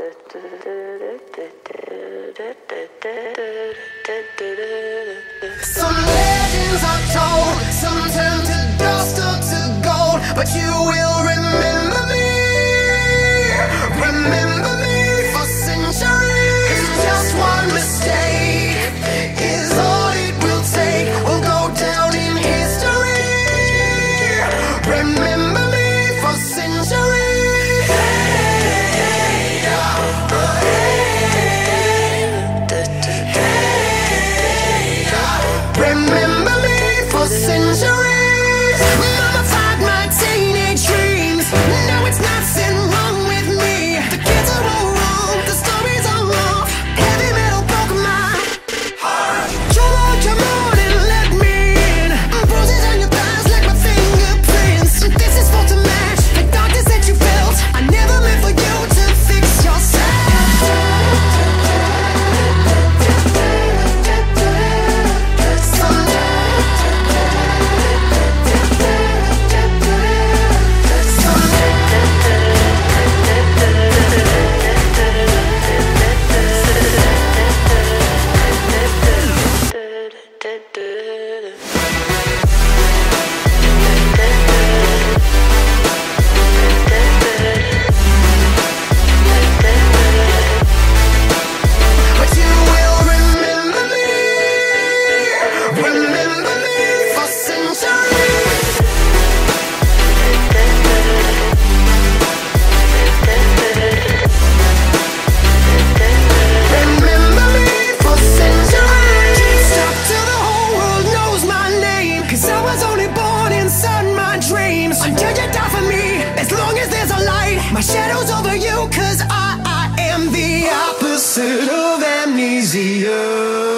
Some legends are told, some turn to dust or to gold, but you will remember me for centuries. Just one mistake is all it will take. We'll go down in history. Remember me for centuries. Remember me for centuries. Mama tied my teenage dreams. Now it's not sitting wrong with me. The kids are all wrong, the stories are wrong. Heavy metal broke my heart. Come on and let me in. Bruises on your thighs like my fingerprints. This is for to match the darkness that you felt. I never meant for you to fix yourself. But you will remember me for centuries. Remember me for centuries. Stop till the whole world knows my name, 'cause I was only born inside my dreams. Until you die for me, as long as there's a light, my shadow's over you, 'cause I am the opposite of amnesia.